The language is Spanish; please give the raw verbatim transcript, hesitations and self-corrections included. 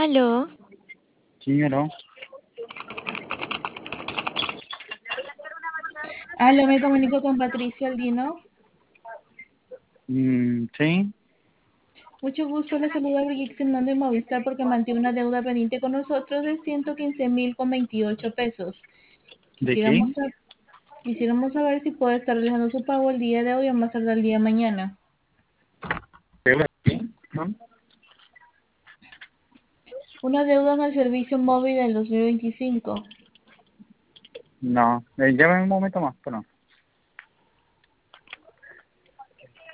Aló, Sí, ¿no? Aló, me comunico con Patricia Aldino. Mm, sí. Mucho gusto, le saluda Brigitte Fernando de Movistar porque mantiene una deuda pendiente con nosotros de ciento quince mil con veintiocho pesos. ¿De qué? Quisiéramos, sa- quisiéramos saber si puede estar realizando su pago el día de hoy o más tarde el día de mañana. ¿Deuda de qué? ¿No? Una deuda en el servicio móvil del dos mil veinticinco. No. Eh, llámame un momento más, pero no.